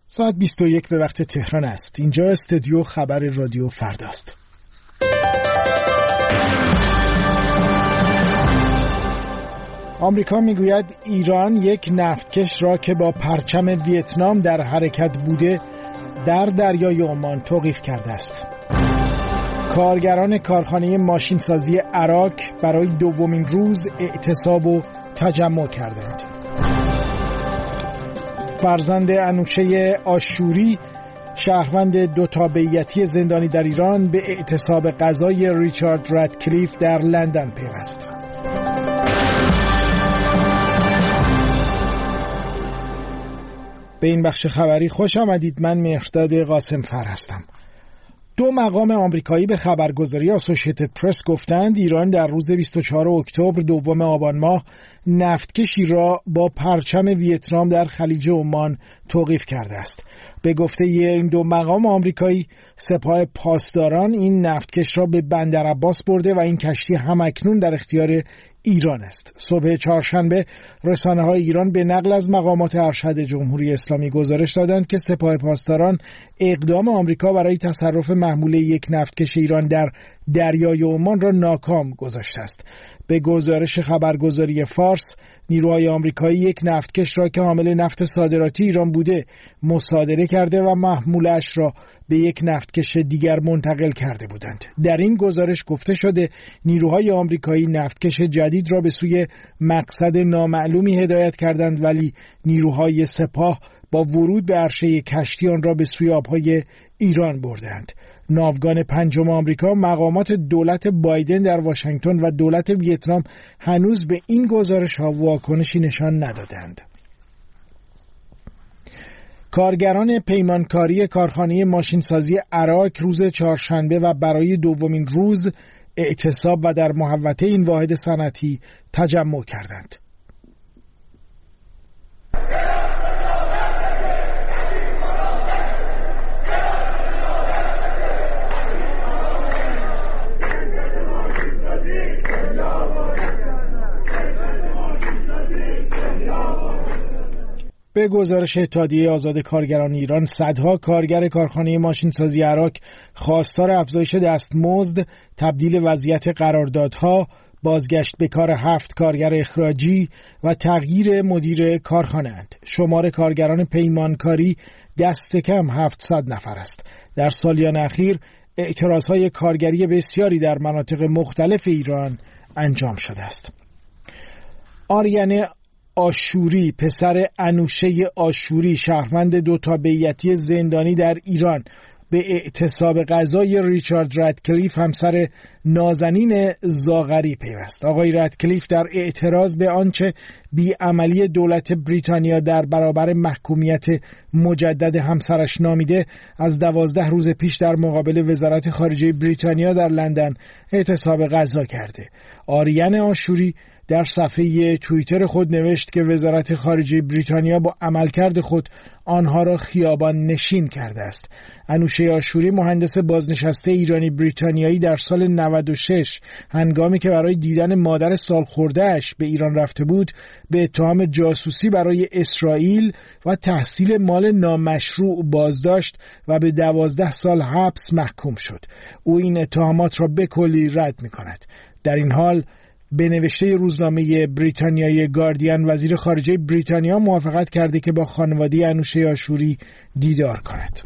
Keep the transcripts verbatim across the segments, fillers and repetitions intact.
ساعت بیست و یک به وقت تهران است. اینجا استودیو خبر رادیو فرداست. آمریکا میگوید ایران یک نفتکش را که با پرچم ویتنام در حرکت بوده در دریای عمان توقیف کرده است. کارگران کارخانه ماشینسازی عراک برای دومین روز اعتصاب و تجمع کردند. فرزند انوشه آشوری شهروند دو تابعیتی زندانی در ایران به اعتصاب قضای ریچارد رادکلیف در لندن پیوست. به این بخش خبری خوش آمدید. من مهرداد قاسم فر هستم. دو مقام آمریکایی به خبرگزاری اسوسییتد پرس گفتند ایران در روز بیست و چهارم اکتبر دوم آبان ماه نفتکشی را با پرچم ویتنام در خلیج عمان توقیف کرده است. به گفته این دو مقام آمریکایی، سپاه پاسداران این نفتکش را به بندر عباس برده و این کشتی همکنون در اختیار ایران است. صبح چهارشنبه رسانه‌های ایران به نقل از مقامات ارشد جمهوری اسلامی گزارش دادند که سپاه پاسداران اقدام آمریکا برای تصرف محموله یک نفتکش ایران در دریای عمان را ناکام گذاشته است. به گزارش خبرگزاری فارس، نیروهای آمریکایی یک نفتکش را که حامل نفت صادراتی ایران بوده مصادره کرده و محمولش را به یک نفتکش دیگر منتقل کرده بودند. در این گزارش گفته شده نیروهای آمریکایی نفتکش جدید را به سوی مقصد نامعلومی هدایت کردند، ولی نیروهای سپاه با ورود به عرشه کشتی آن را به سوی آبهای ایران بردند. ناوگان پنجم آمریکا، مقامات دولت بایدن در واشنگتن و دولت ویتنام هنوز به این گزارش ها واکنشی نشان ندادند. کارگران پیمانکاری کارخانه ماشینسازی عراک روز چهارشنبه و برای دومین روز اعتصاب و در محوطه این واحد صنعتی تجمع کردند. به گزارش اتحادیه آزاد کارگران ایران، صدها کارگر کارخانه ماشینسازی عراک خواستار افزایش دستمزد، تبدیل وضعیت قراردادها، بازگشت به کار هفت کارگر اخراجی و تغییر مدیر کارخانه اند. شمار کارگران پیمانکاری دست کم هفتصد نفر است. در سالیان اخیر اعتراضهای کارگری بسیاری در مناطق مختلف ایران انجام شده است. آریان آشوری، پسر انوشه آشوری شهروند دو تابعیتی زندانی در ایران، به اعتصاب قضای ریچارد رادکلیف همسر نازنین زاغری پیوست. آقای رادکلیف در اعتراض به آنچه بیعملی دولت بریتانیا در برابر محکومیت مجدد همسرش نامیده، از دوازده روز پیش در مقابل وزارت خارجه بریتانیا در لندن اعتصاب قضا کرده. آریان آشوری در صفحه توییتر خود نوشت که وزارت خارجه بریتانیا با عملکرد خود آنها را خیابان نشین کرده است. انوشه آشوری، مهندس بازنشسته ایرانی بریتانیایی، در سال نود و شش هنگامی که برای دیدن مادر سالخورده‌اش به ایران رفته بود، به اتهام جاسوسی برای اسرائیل و تحصیل مال نامشروع بازداشت و به دوازده سال حبس محکوم شد. او این اتهامات را به کلی رد می‌کند. در این حال به نوشته روزنامه بریتانیای گاردین، وزیر خارجه بریتانیا موافقت کرده که با خانواده انوشه آشوری دیدار کند.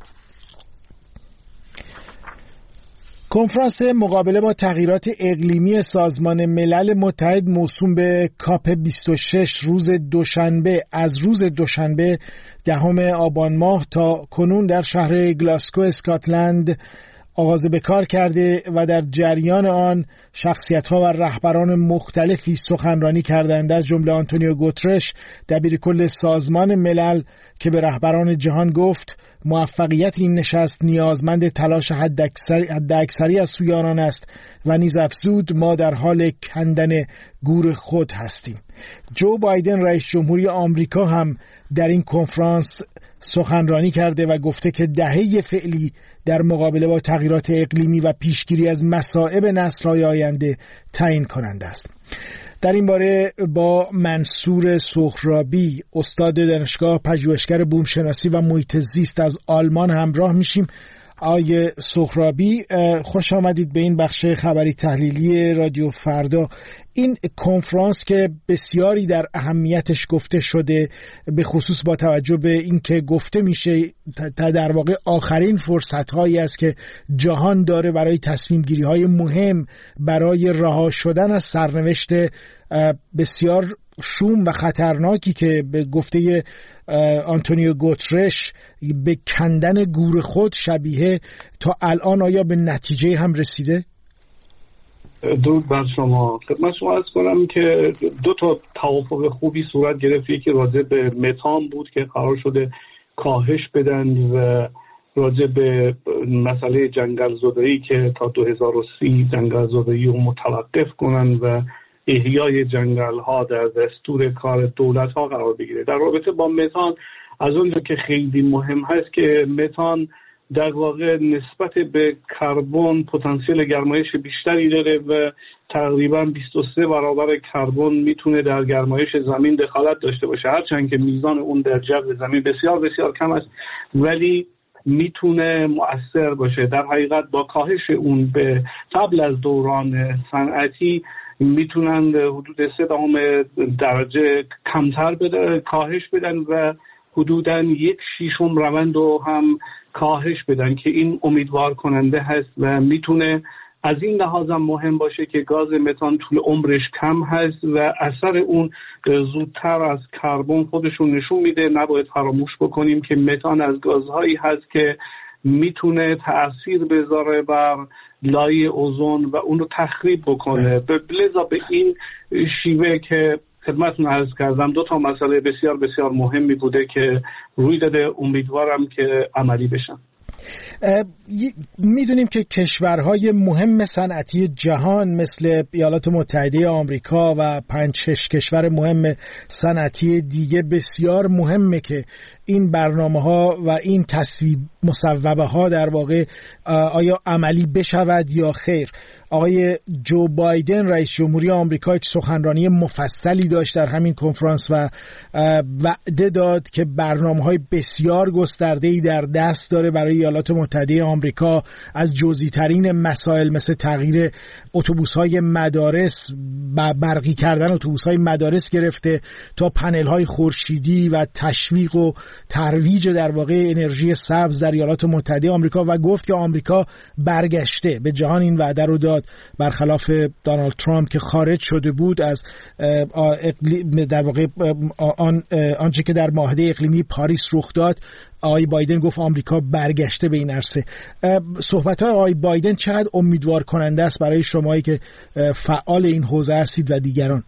کنفرانس مقابله با تغییرات اقلیمی سازمان ملل متحد موسوم به کاپ بیست و شش روز دوشنبه از روز دوشنبه دهم آبان ماه تا کنون در شهر گلاسکو اسکاتلند آغاز به کار کرده و در جریان آن شخصیت‌ها و رهبران مختلفی سخنرانی کردند، از جمله آنتونیو گوترش، دبیرکل سازمان ملل، که به رهبران جهان گفت موفقیت این نشست نیازمند تلاش حداکثری از سوی آنان است و نیز افزود ما در حال کندن گور خود هستیم. جو بایدن رئیس جمهوری آمریکا هم در این کنفرانس سخنرانی کرده و گفته که دهه فعلی در مقابله با تغییرات اقلیمی و پیشگیری از مصائب نسل‌های آینده تعیین کننده است. در این باره با منصور سهرابی، استاد دانشگاه پژوهشگر بومشناسی و محیط زیست از آلمان همراه میشیم. آقای سهرابی، خوش آمدید به این بخش خبری تحلیلی رادیو فردا. این کنفرانس که بسیاری در اهمیتش گفته شده، به خصوص با توجه به این که گفته میشه تا در واقع آخرین فرصت هایی است که جهان داره برای تصمیم گیری های مهم برای رها شدن از سرنوشت بسیار شوم و خطرناکی که به گفته آنتونیو گوترش به کندن گور خود شبیه، تا الان آیا به نتیجه هم رسیده؟ درود بر شما. خدمت شما عرض کنم که دو تا توافق خوبی صورت گرفت. یکی راجع به متان بود که قرار شده کاهش بدن و راجع به مسئله جنگل زدایی که تا دو هزار و سی جنگل زدایی رو متوقف کنن و احیای جنگل ها در دستور کار دولت ها قرار بگیره. در رابطه با متان، از اونجا که خیلی مهم هست که متان در واقع نسبت به کربن پتانسیل گرمایش بیشتری داره و تقریبا بیست و سه برابر کربن میتونه در گرمایش زمین دخالت داشته باشه، هرچند که میزان اون در جو زمین بسیار بسیار کم است، ولی میتونه مؤثر باشه. در حقیقت با کاهش اون به قبل از دوران صنعتی میتونن حدود سه دهم درجه کمتر بده، کاهش بدن و حدوداً یک شیشم روند رو هم کاهش بدن که این امیدوار کننده هست و میتونه از این لحاظ مهم باشه که گاز متان طول عمرش کم هست و اثر اون زودتر از کربن خودشون نشون میده. نباید فراموش بکنیم که متان از گازهایی هست که میتونه تأثیر بذاره بر لایه اوزون و اون رو تخریب بکنه. لذا به این شیوه که خدمتتون عرض کردم دو تا مسئله بسیار بسیار مهمی بوده که روی داده، امیدوارم که عملی بشن. میدونیم که کشورهای مهم صنعتی جهان مثل ایالات متحده آمریکا و پنج شش کشور مهم صنعتی دیگه بسیار مهمه که این برنامه ها و این تصویب مصوبه ها در واقع آیا عملی بشود یا خیر. آقای جو بایدن رئیس جمهوری آمریکا سخنرانی مفصلی داشت در همین کنفرانس و وعده داد که برنامه‌های بسیار گسترده‌ای در دست داره برای ایالات متحده آمریکا، از جزئی‌ترین مسائل مثل تغییر اتوبوس‌های مدارس و برقی کردن اتوبوس‌های مدارس گرفته تا پنل‌های خورشیدی و تشویق و ترویج در واقع انرژی سبز در ایالات متحده آمریکا، و گفت که آمریکا برگشته به جهان. این وعده رو داد برخلاف دونالد ترامپ که خارج شده بود از در واقع آن آنچه که در معاهده اقلیمی پاریس رخ داد. آقای بایدن گفت آمریکا برگشته به این عرصه. صحبت‌های آقای بایدن چقدر امیدوار کننده است برای شمایی که فعال این حوزه هستید و دیگران؟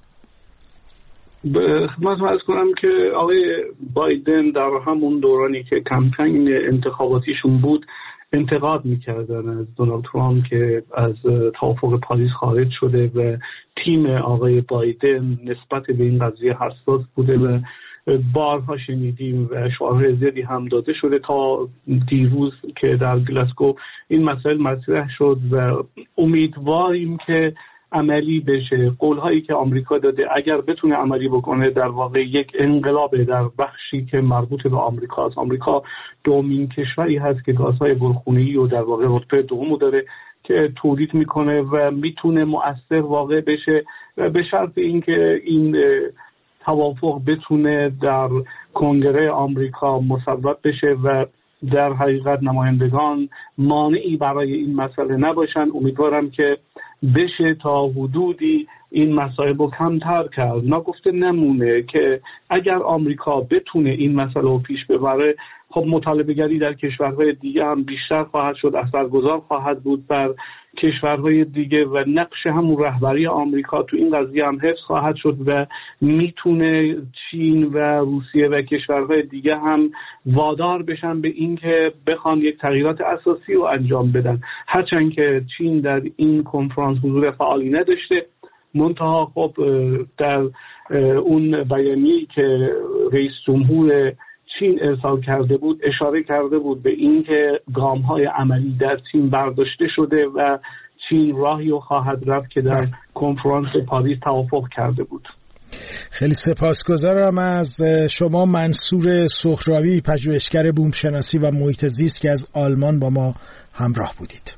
خدمتتون عرض کنم که آقای بایدن در همون دورانی که کمپین انتخاباتیشون بود انتقاد میکردن از دونالد ترامپ که از توافق پاریس خارج شده و تیم آقای بایدن نسبت به این قضیه حساس بوده و بارها شنیدیم و شعارهای زیادی هم داده شده تا دیروز که در گلاسگو این مسائل مطرح شد و امیدواریم که عملی بشه. قولهایی که آمریکا داده اگر بتونه عملی بکنه در واقع یک انقلاب در بخشی که مربوط به آمریکا است. آمریکا دومین کشوری هست که گازهای گلخونه‌ای و در واقع رتبه دوم داره که تولید میکنه و میتونه مؤثر واقع بشه به شرط اینکه این توافق بتونه در کنگره آمریکا مصوب بشه و در حقیقت نمایندگان مانعی برای این مسئله نباشن. امیدوارم که بشه تا حدودی این مسائل رو کمتر کرد. نگفته نمونه که اگر آمریکا بتونه این مسئله رو پیش ببره، خب مطالبه گری در کشورهای دیگه هم بیشتر خواهد شد، اثرگذار خواهد بود بر کشورهای دیگه و نقش همون رهبری آمریکا تو این قضیه هم حفظ خواهد شد و میتونه چین و روسیه و کشورهای دیگه هم وادار بشن به این که بخوان یک تغییرات اساسی رو انجام بدن. هرچند که چین در این کنفرانس حضور فعالی نداشته، منتها خب در اون بیانیه‌ای که رئیس جمهور چین ارسال کرده بود اشاره کرده بود به این که گام‌های عملی در چین برداشته شده و چین راهی رو خواهد رفت که در کنفرانس پاریس توافق کرده بود. خیلی سپاسگزارم از شما منصور سخراوی، پژوهشگر بوم شناسی و محیط زیست که از آلمان با ما همراه بودید.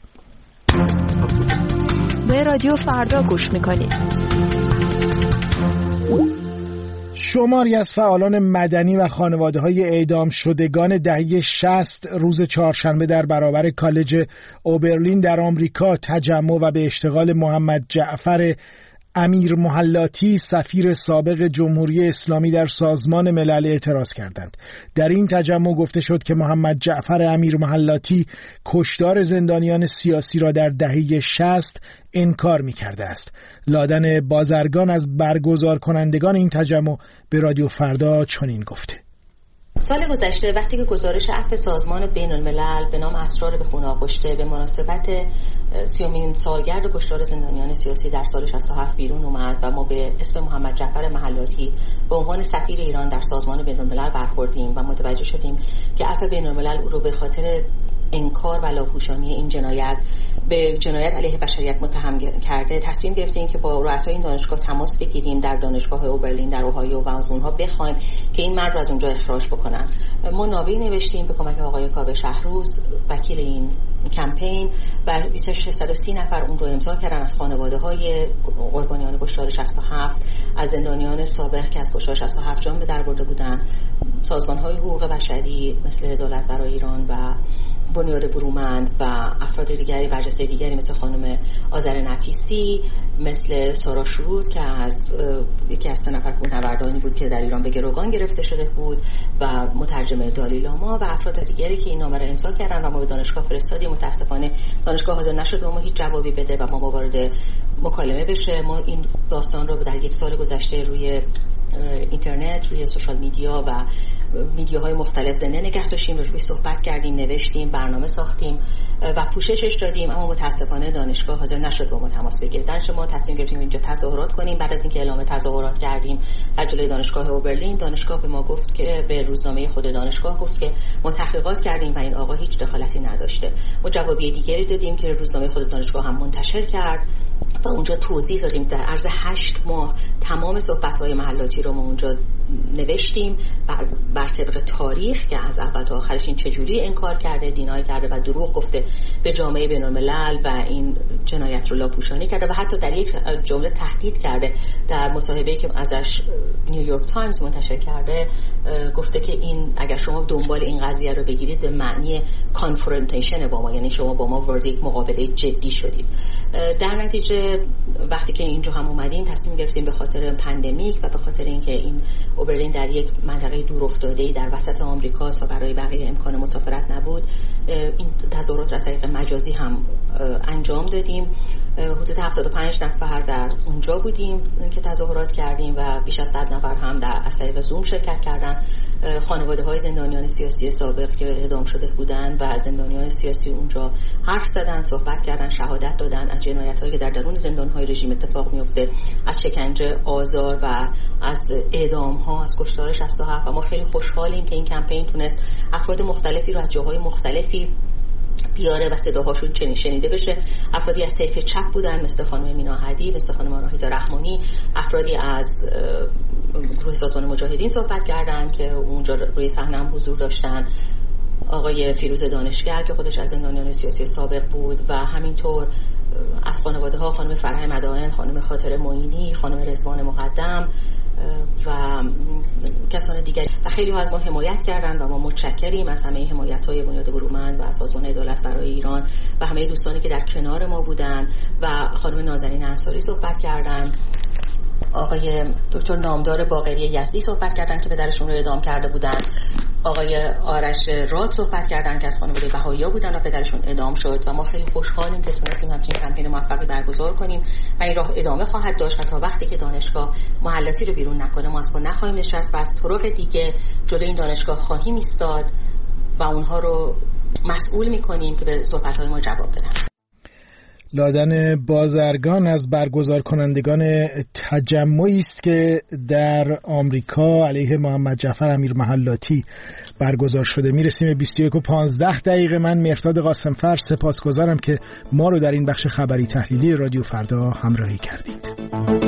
به رادیو فردا گوش میکنید. شماری از فعالان مدنی و خانواده‌های اعدام شدگان دهه شصت روز چهارشنبه در برابر کالج اوبرلین در آمریکا تجمع و به اشتغال محمد جعفر امیر محلاتی سفیر سابق جمهوری اسلامی در سازمان ملل اعتراض کردند. در این تجمع گفته شد که محمد جعفر امیر محلاتی کشتار زندانیان سیاسی را در دهه شصت انکار می کرده است. لادن بازرگان از برگزار کنندگان این تجمع به رادیو فردا چنین گفته: سال گذشته وقتی که گزارش عهد سازمان بین الملل به نام اسرار به خون آغشته به مناسبت سیومین سالگرد کشتار زندانیان سیاسی در سال شصت و هفت بیرون اومد و ما به اسم محمد جعفر محلاتی به عنوان سفیر ایران در سازمان بین الملل برخوردیم و متوجه شدیم که عفو بین الملل او رو به خاطر انکار و لاپوشانی این جنایت به جنایت علیه بشریت متهم کرده، تصمیم گرفتیم که با رؤسای این دانشگاه تماس بگیریم در دانشگاه اوبرلین در اوهایو و از اونها بخوایم که این مرد رو از اونجا اخراج بکنن. ما نامه‌ای نوشتیم به کمک آقای کاوه شهروز وکیل این کمپین و بیست و شش تا سی نفر اون رو امضا کردن از خانواده‌های قربانیان کشتار شصت و هفت، از زندانیان سابق که از کشتار شصت و هفت جان به در برده بودن، سازمان‌های حقوق بشری مثل عدالت برای ایران و بنیاد برومند و افراد دیگری برجسته دیگری مثل خانم آذر نفیسی، مثل سارا شرود که از یکی از سه نفر کوهنوردانی بود که در ایران به گروگان گرفته شده بود و مترجم دالی لاما و افراد دیگری که این نامه را امضا کردن و ما به دانشگاه فرستادیم. متاسفانه دانشگاه حاضر نشد و ما هیچ جوابی بده و ما با وارد مکالمه بشه. ما این داستان رو در یک سال گذشته روی اینترنت، روی سوشال میدیا و میدیاهای مختلف زنده نگه داشتیم، روی صحبت کردیم، نوشتیم، برنامه ساختیم و پوششش دادیم، اما متاسفانه دانشگاه حاضر نشد با ما تماس بگیره. در نتیجه ما تصمیم گرفتیم اینجا تظاهرات کنیم. بعد از اینکه اعلام تظاهرات کردیم در جلوی دانشگاه اوبرلین، دانشگاه به ما گفت که به روزنامه خود دانشگاه گفت که ما تحقیقات کردیم و این آقا هیچ دخالتی نداشته. ما جوابیه دیگری دادیم که روزنامه خود دانشگاه هم منتشر کرد و اونجا توضیح دادیم در عرض هشت ماه تمام صحبت‌های محلاتی رو ما اونجا نوشتیم بر, بر طبق تاریخ که از اول تا آخرش این چجوری انکار کرده، دینای کرده و دروغ گفته به جامعه بین‌الملل و این جنایت رو لاپوشانی کرده و حتی در یک جمله تهدید کرده. در مصاحبه‌ای که ازش نیویورک تایمز منتشر کرده گفته که این اگر شما دنبال این قضیه رو بگیرید به معنی کانفرونتیشن با ما، یعنی شما با ما وارد یک مقابله جدی شدید. در نتیجه وقتی که اینجا هم اومدیم تصمیم گرفتیم به خاطر پندمیک و به خاطر اینکه این اوبرلین در یک منطقه دور افتاده‌ای در وسط آمریکاست و برای بقیه امکان مسافرت نبود، این تظاهرات را از طریق مجازی هم انجام دادیم. حدود هفتاد و پنج نفر در اونجا بودیم که تظاهرات کردیم و بیش از صد نفر هم در از طریق زوم شرکت کردن. خانواده‌های زندانیان سیاسی سابق که اعدام شده بودند و زندانیان سیاسی اونجا حرف زدن، صحبت کردن، شهادت دادن از جنایت‌هایی که در درون زندان‌های رژیم اتفاق میفته، از شکنجه، آزار و از اعدام‌ها، از کشتار شصت و هفت. و ما خیلی خوشحالیم که این کمپین تونست افراد مختلفی رو از جاهای مختلفی بیاره و صداهاشون چنین شنیده بشه. افرادی از طیف چپ بودن مثل خانم مینا هدی، مثل خانم آناهیتا رحمانی، افرادی از گروه سازمان مجاهدین صحبت کردن که اونجا روی صحنه هم حضور داشتن، آقای فیروز دانشگر که خودش از زندانیان سیاسی سابق بود و همینطور از خانواده ها خانم فرح مدائن، خانم خاطر معینی، خانم رضوان مقدم و کسان دیگر و خیلی ها از ما حمایت کردن و ما متشکریم از همه حمایت‌های بنیاد برومند و سازمان عدالت برای ایران و همه دوستانی که در کنار ما بودن و خانم نازنین انصاری صحبت کردن، آقای دکتر نامدار باقری یزدی صحبت کردن که پدرشون رو اعدام کرده بودن، آقای آرش راد صحبت کردن که از خانواده بهائی‌ها بودن و پدرشون اعدام شد و ما خیلی خوشحالیم که تونستیم همچین کمپین موفقی برگزار کنیم و این راه ادامه خواهد داشت و تا وقتی که دانشگاه محلاتی رو بیرون نکنه ما اصلا نخواهیم نشست و از طرق دیگه جلوی این دانشگاه خواهیم ایستاد و اونها رو مسئول می‌کنیم که به صحبت‌های ما جواب بدن. لادن بازرگان از برگزار کنندگان تجمعی است که در آمریکا علیه محمد جعفر امیرمحلاتی برگزار شده. میرسیم به بیست و یک و پانزده دقیقه. من مهرداد قاسمفر سپاسگزارم که ما رو در این بخش خبری تحلیلی رادیو فردا همراهی کردید.